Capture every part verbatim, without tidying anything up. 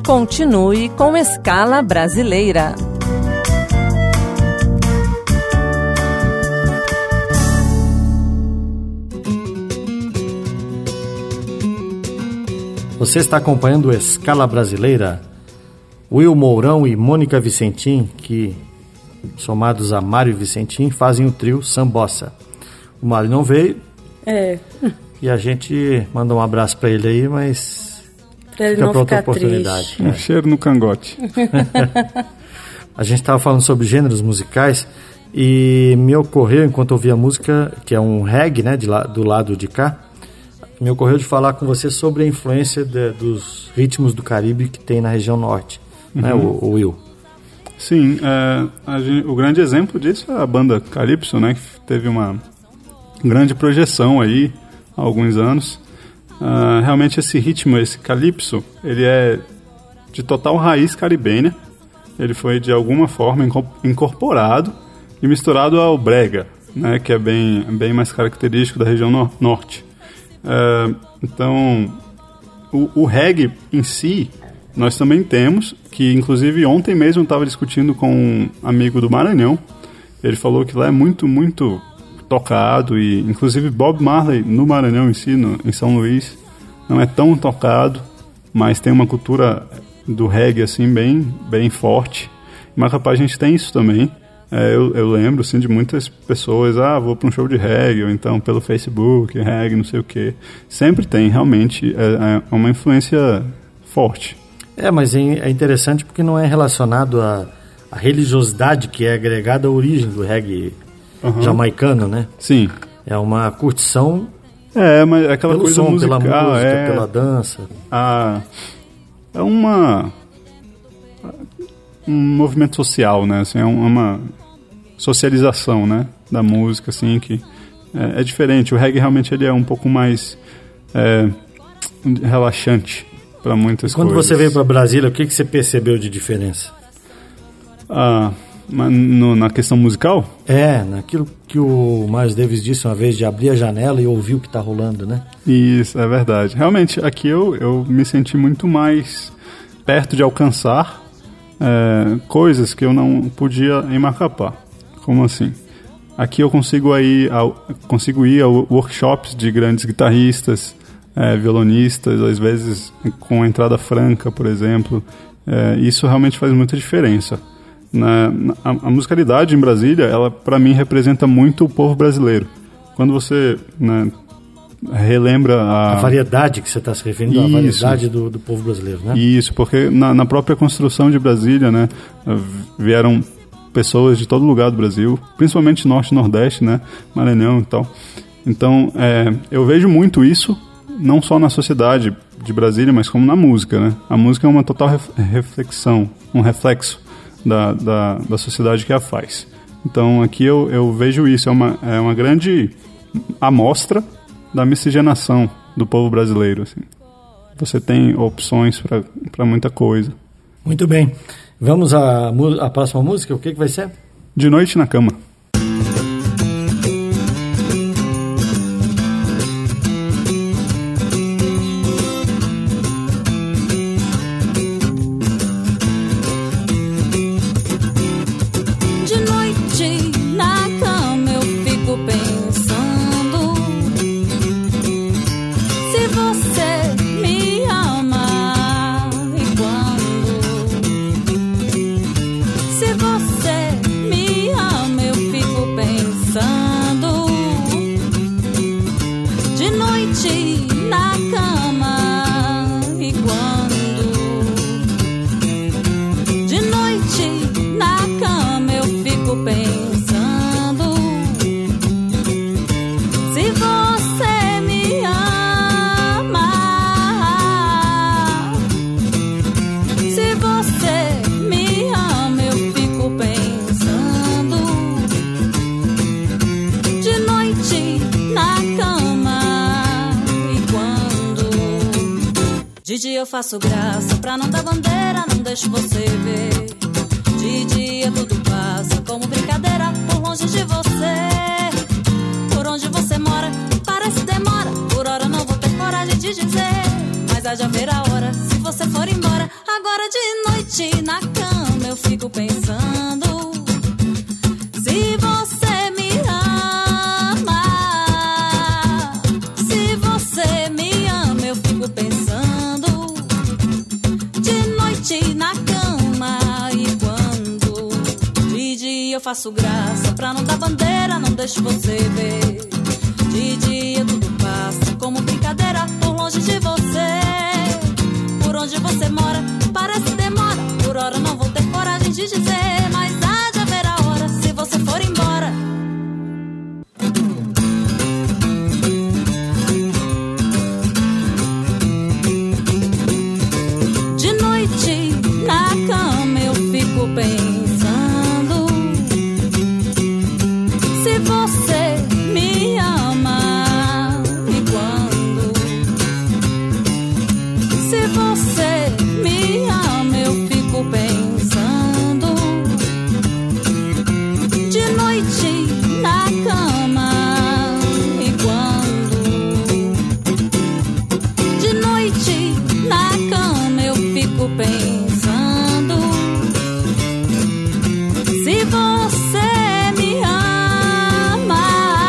Continue com Escala Brasileira. Você está acompanhando Escala Brasileira. Will Mourão e Mônica Vicentim, que, somados a Mário Vicentim, fazem o trio Sambossa. O Mário não veio. É. E a gente manda um abraço para ele aí, mas pra ele fica não para outra ficar oportunidade. Triste. É. Um cheiro no cangote. A gente estava falando sobre gêneros musicais e me ocorreu, enquanto eu ouvia a música, que é um reggae, né, de lá, do lado de cá, me ocorreu de falar com você sobre a influência de, dos ritmos do Caribe que tem na região norte, uhum. né, o, o Will? Sim, é, a gente, o grande exemplo disso é a banda Calypso, né, que teve uma grande projeção aí há alguns anos. Uh, realmente esse ritmo, esse Calypso, ele é de total raiz caribenha. Ele foi de alguma forma incorporado e misturado ao brega, né, que é bem, bem mais característico da região no- norte. Uh, então, o, o reggae em si, nós também temos, que inclusive ontem mesmo eu estava discutindo com um amigo do Maranhão. Ele falou que lá é muito, muito tocado, e inclusive Bob Marley no Maranhão em si, no, em São Luís, não é tão tocado, mas tem uma cultura do reggae assim bem, bem forte. Em Macapá a gente tem isso também. É, eu, eu lembro assim, de muitas pessoas, ah, vou para um show de reggae, ou então pelo Facebook, reggae, não sei o quê. Sempre tem, realmente, é, é uma influência forte. É, mas é interessante porque não é relacionado à, à religiosidade que é agregada à origem do reggae uhum. jamaicano, né? Sim. É uma curtição é, mas é aquela pelo coisa som, musical, pela música, é, pela dança. A, é uma... um movimento social, né? Assim, é uma socialização, né, da música, assim, que é, é diferente. O reggae realmente ele é um pouco mais é, relaxante para muitas Quando coisas. Quando você veio para Brasília, o que, que você percebeu de diferença? Ah, no, na questão musical? É, naquilo que o Miles Davis disse uma vez, de abrir a janela e ouvir o que está rolando, né? Isso, é verdade. Realmente, aqui eu, eu me senti muito mais perto de alcançar é, coisas que eu não podia em Macapá. Como assim? Aqui eu consigo ir, a, consigo ir a workshops de grandes guitarristas, é, violonistas, às vezes com entrada franca, por exemplo. É, isso realmente faz muita diferença. Na, na, a, a musicalidade em Brasília, ela para mim representa muito o povo brasileiro. Quando você, né, relembra a... A variedade que você está se referindo, Isso. a variedade do, do povo brasileiro, né? Isso, porque na, na própria construção de Brasília, né, vieram pessoas de todo lugar do Brasil, principalmente Norte e Nordeste, né, Maranhão e tal. Então, é, eu vejo muito isso, não só na sociedade de Brasília, mas como na música, né? A música é uma total ref, reflexão, um reflexo da, da, da sociedade que a faz. Então, aqui eu, eu vejo isso, é uma, é uma grande amostra da miscigenação do povo brasileiro, assim. Você tem opções para muita coisa. Muito bem. Vamos à, à próxima música? O que, que vai ser? De Noite na Cama. De dia eu faço graça pra não dar bandeira, não deixo você ver. De dia tudo passa como brincadeira, por longe de você. Por onde você mora, parece demora. Por hora não vou ter coragem de dizer, mas há de haver a hora, se você for embora. Agora de noite na cama eu fico pensando, se você me ama, se você me ama, eu fico pensando, de noite na cama. E quando de dia eu faço graça pra não dar bandeira, não deixo você ver, de dia tudo passa como brincadeira, por longe de você, por onde você mora, parece demora, por hora não vou ter coragem de dizer, mas há de haver a hora, se você for embora. De noite na cama eu fico pensando, se você me ama, e quando, se você me ama, eu fico pensando, de noite na cama. E quando, de noite na cama, eu fico pensando, se você me ama,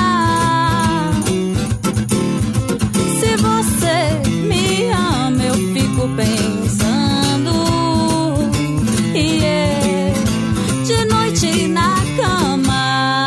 se você me ama, eu fico pensando, e é de noite na cama.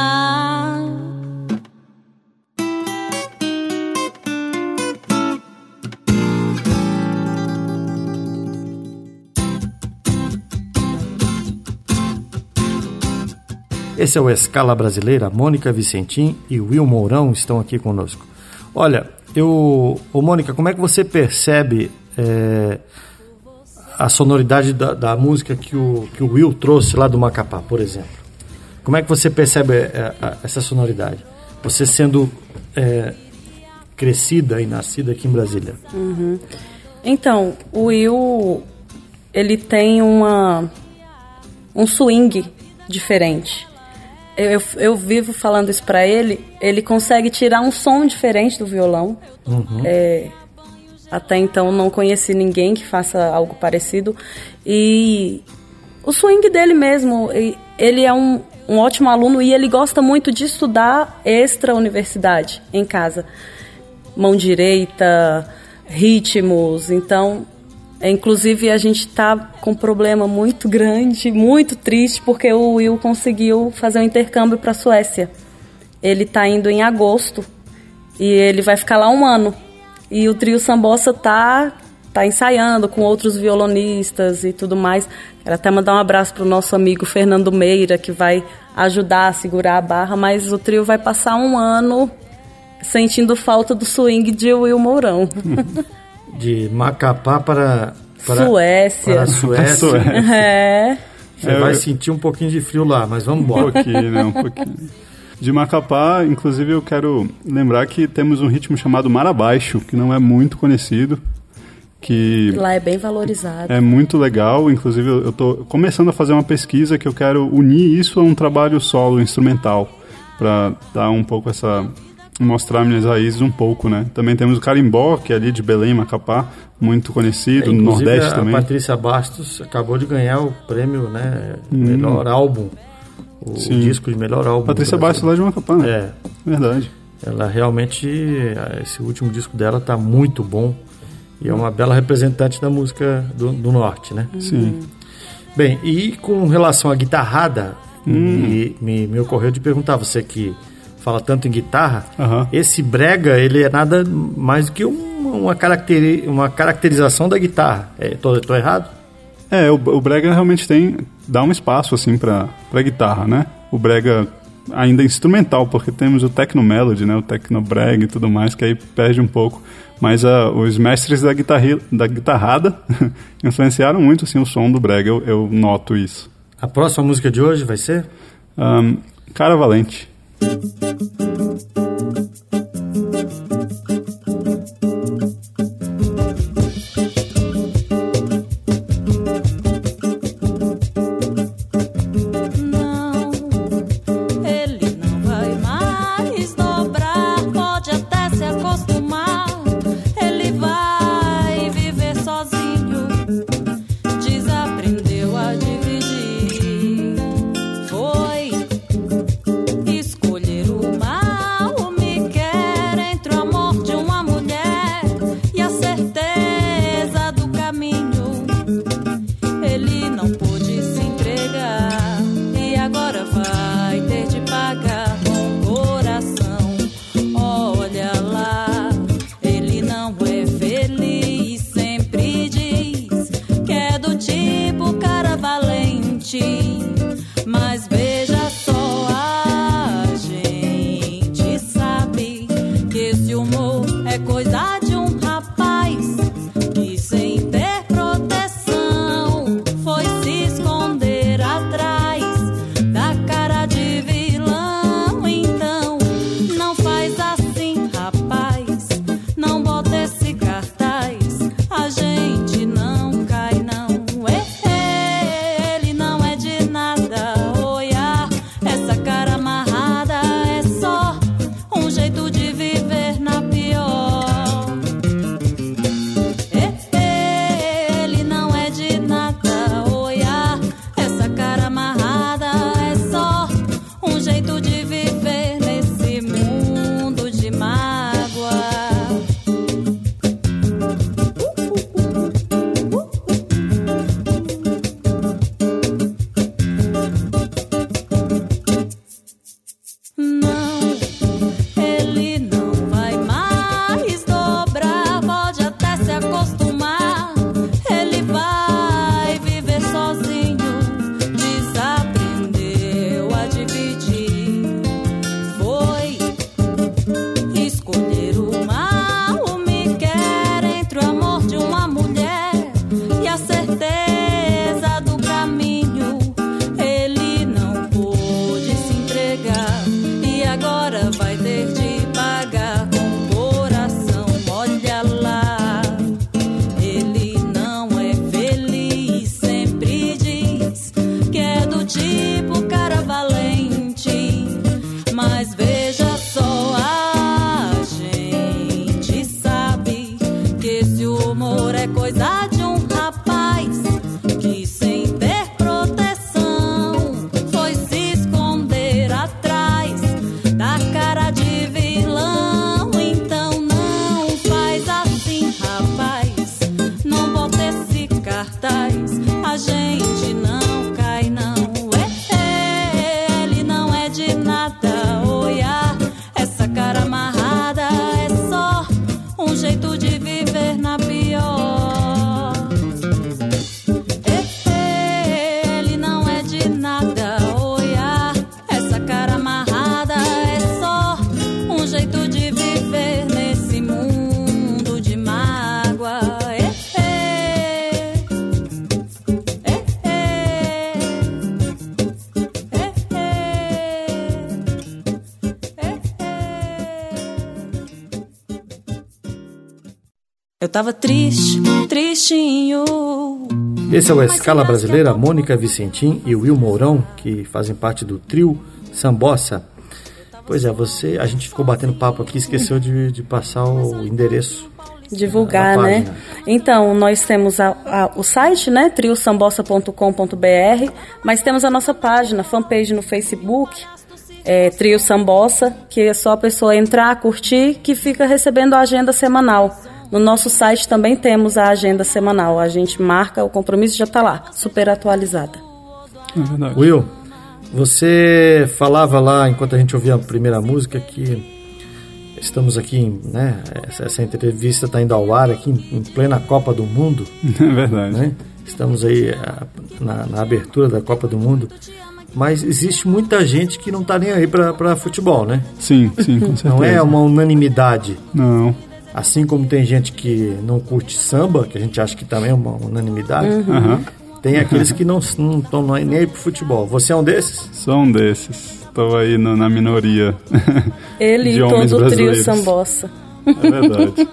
Esse é o Escala Brasileira. Mônica Vicentim e Will Mourão estão aqui conosco. Olha, eu... Ô, Mônica, como é que você percebe é, a sonoridade da, da música que o, que o Will trouxe lá do Macapá, por exemplo? Como é que você percebe é, a, essa sonoridade? Você sendo é, crescida e nascida aqui em Brasília. Uhum. Então, o Will, ele tem uma, um swing diferente. Eu, eu vivo falando isso pra ele, ele consegue tirar um som diferente do violão. Uhum. É, até então não conheci ninguém que faça algo parecido. E o swing dele mesmo, ele é um, um ótimo aluno e ele gosta muito de estudar extra-universidade em casa. Mão direita, ritmos, então... Inclusive, a gente está com um problema muito grande, muito triste, porque o Will conseguiu fazer um intercâmbio para a Suécia. Ele está indo em agosto e ele vai ficar lá um ano. E o trio Sambossa está tá ensaiando com outros violonistas e tudo mais. Quero até mandar um abraço para o nosso amigo Fernando Meira, que vai ajudar a segurar a barra, mas o trio vai passar um ano sentindo falta do swing de Will Mourão. De Macapá para, para Suécia. Para a Suécia. É. Você É, vai eu- sentir um pouquinho de frio lá, mas vamos Um embora. pouquinho, né? Um pouquinho. De Macapá, inclusive, eu quero lembrar que temos um ritmo chamado Marabaixo, que não é muito conhecido, que Lá é bem valorizado. é muito legal. Inclusive, eu estou começando a fazer uma pesquisa que eu quero unir isso a um trabalho solo, instrumental, para dar um pouco essa... mostrar minhas raízes um pouco, né? Também temos o Carimbó, que é ali de Belém, Macapá, muito conhecido, no Inclusive, Nordeste a também. Patrícia Bastos acabou de ganhar o prêmio, né? Melhor álbum. O Sim. disco de melhor álbum. Patrícia do Bastos lá Brasil. de Macapá, né? É. Verdade. Ela realmente, esse último disco dela tá muito bom e é uma bela representante da música do, do Norte, né? Sim. Bem, e com relação à guitarrada, Hum. me, me, me ocorreu de perguntar, você que fala tanto em guitarra, Aham. esse brega, ele é nada mais do que uma, uma, caracteri, uma caracterização da guitarra. É, tô, tô errado? É, o, o brega realmente tem, dá um espaço, assim, pra, pra guitarra, né? O brega ainda é instrumental, porque temos o techno melody, né? O techno brega e tudo mais, que aí perde um pouco. Mas uh, os mestres da, guitarri, da guitarrada influenciaram muito, assim, o som do brega, eu, eu noto isso. A próxima música de hoje vai ser? Um, Cara Valente. Não, ele não vai mais dobrar, pode até se acostumar. Ele vai viver sozinho, desaparecer. é coisa de um rapaz que sem ter proteção foi se esconder atrás da cara de vilão. Então não faz assim, rapaz, não bota esse cartaz, a gente não cai não. É, ele não é de nada, olha, essa cara amarrada é só um jeito de viver na pior. Ele não é de nada, olha, essa cara amarrada é só um jeito de viver nesse mundo de mágoa. Eu tava triste, tristinho. Esse é o Escala Brasileira, Mônica Vicentim e Will Mourão, que fazem parte do trio Sambossa. Pois é, você, a gente ficou batendo papo aqui, esqueceu de, de passar o endereço. Divulgar, né? Então, nós temos a, a, o site, né, trio sambossa ponto com ponto b r, mas temos a nossa página, fanpage no Facebook, é, Trio Sambossa, que é só a pessoa entrar, curtir, que fica recebendo a agenda semanal. No nosso site também temos a agenda semanal. A gente marca, o compromisso já está lá, super atualizada. É verdade. Will, você falava lá, enquanto a gente ouvia a primeira música, que estamos aqui, né? Essa, essa entrevista está indo ao ar aqui em, em plena Copa do Mundo. É verdade. Né? Estamos aí a, na, na abertura da Copa do Mundo. Mas existe muita gente que não está nem aí para futebol, né? Sim, sim, com certeza. Não é uma unanimidade. Não. Assim como tem gente que não curte samba, que a gente acha que também é uma unanimidade, Uhum. tem aqueles que não estão nem aí pro futebol. Você é um desses? Sou um desses. Estou aí no, na minoria. Ele de e homens todo o trio brasileiros. Sambossa. É verdade.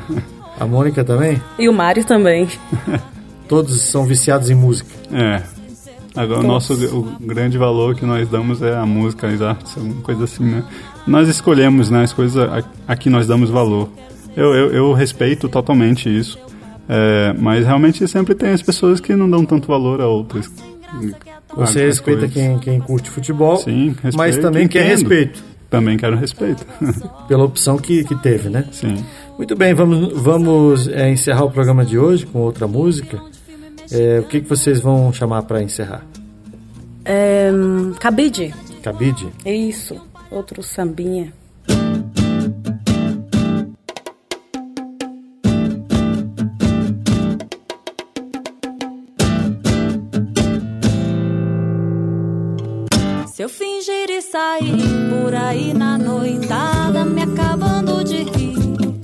A Mônica também? E o Mário também. Todos são viciados em música. É. Agora o nosso o grande valor que nós damos é a música, as artes, alguma coisa assim, né? Nós escolhemos, né, as coisas a, a que nós damos valor. Eu, eu, eu respeito totalmente isso, é, mas realmente sempre tem as pessoas que não dão tanto valor a outras. Você a, respeita quem, quem curte futebol, Sim, respeito, mas também quer entendo. respeito. Também quero respeito. Pela opção que, que teve, né? Sim. Muito bem, vamos, vamos é, encerrar o programa de hoje com outra música. É, o que, que vocês vão chamar para encerrar? É, Cabide. Cabide? Isso, outro sambinha. Se eu fingir e sair por aí na noitada, me acabando de rir.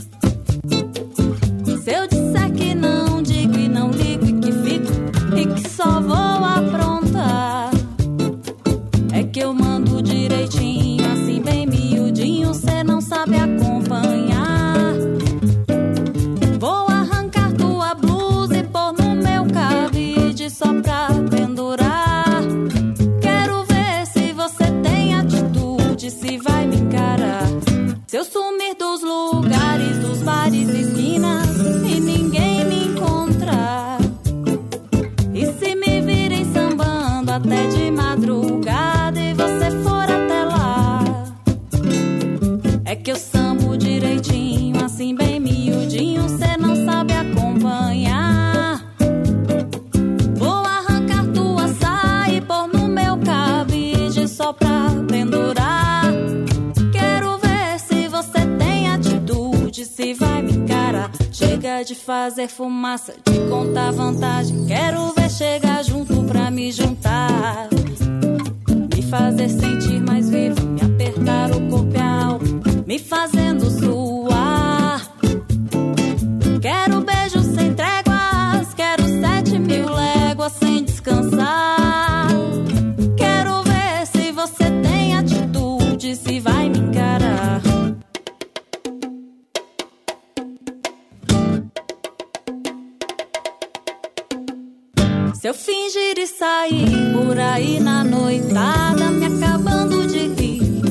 Se eu disser que não digo e não ligo e que fico e que só vou aprontar, é que eu mando direitinho, assim bem miudinho, cê não sabe acompanhar. Vou arrancar tua blusa e pôr no meu cabide só pra pendurar. Quero ver se você tem atitude, se vai me encarar. Se eu sumir dos lugares, dos bares e esquinas e ninguém me encontrar, e se me virem sambando até de madrugada e você for até lá, é que eu sambo direitinho, assim bem miudinho, cê não sabe acompanhar. Vou arrancar tua saia e pôr no meu cabide só pra pendurar. Quero ver se você tem atitude, se vai me encarar. Chega de fazer fumaça, de contar vantagem. Quero ver chegar junto pra me juntar, me fazer sentir mais vivo, me apertar o corpo e a alma, me fazendo suar. Quero beijos sem tréguas, quero sete mil léguas sem descansar. Quero ver se você tem atitude, se vai me encarar. Se eu fingir e sair por aí na noitada, me acabando de rir,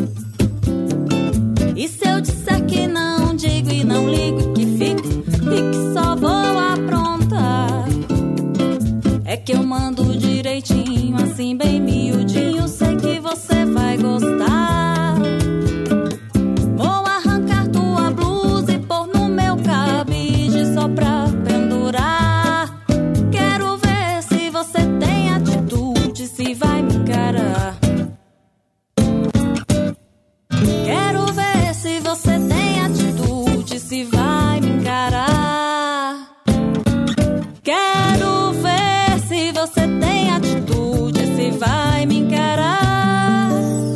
e se eu disser que não digo e não ligo e que fico e que só vou aprontar, que eu mando direitinho, assim bem miudinho, sei que você vai gostar. Vou arrancar tua blusa e pôr no meu cabide só pra pendurar. Quero ver se você tem atitude, se vai me encarar. Quero ver se você tem atitude, se vai me encarar. Quero ver se você tem atitude, se vai me encarar.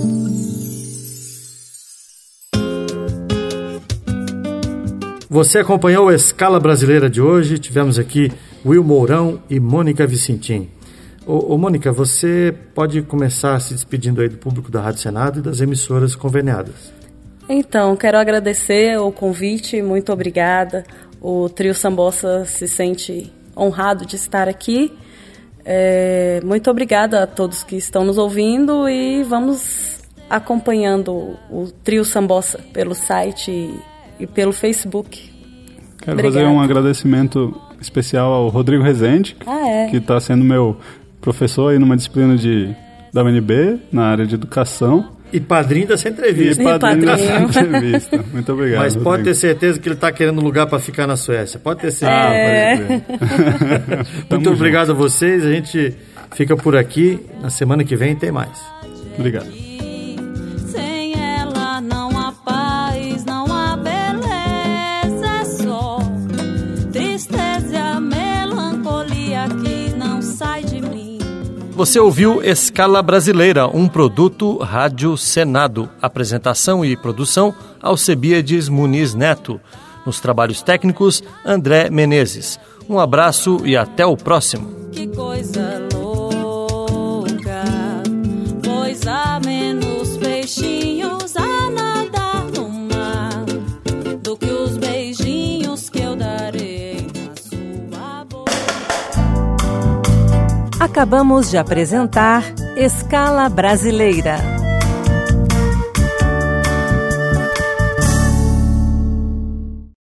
Você acompanhou a Escala Brasileira de hoje. Tivemos aqui Will Mourão e Mônica Vicentim. Ô, ô Mônica, você pode começar se despedindo aí do público da Rádio Senado e das emissoras conveniadas. Então, quero agradecer o convite, muito obrigada. O Trio Sambossa se sente honrado de estar aqui. É, muito obrigada a todos que estão nos ouvindo e vamos acompanhando o Trio Sambossa pelo site e, e pelo Facebook. Quero Obrigada. fazer um agradecimento especial ao Rodrigo Rezende, Ah, é? que está sendo meu professor aí numa disciplina de, da U N B, na área de educação. E padrinho dessa entrevista. E padrinho padrinho. dessa entrevista. Muito obrigado. Mas pode Rodrigo. ter certeza que ele está querendo lugar para ficar na Suécia. Pode ter certeza. Ah, É. pode crer. Muito Tamo obrigado a vocês. A gente fica por aqui. Na semana que vem tem mais. junto. Obrigado. Sem ela não há paz, não há beleza, é só tristeza e a melancolia que não sai de mim. Você ouviu Escala Brasileira, um produto Rádio Senado. Apresentação e produção, Alcebiades Muniz Neto. Nos trabalhos técnicos, André Menezes. Um abraço e até o próximo. Que coisa louca, pois há menos peixinhos a nadar no mar do que os beijinhos que eu darei na sua boca. Acabamos de apresentar Escala Brasileira.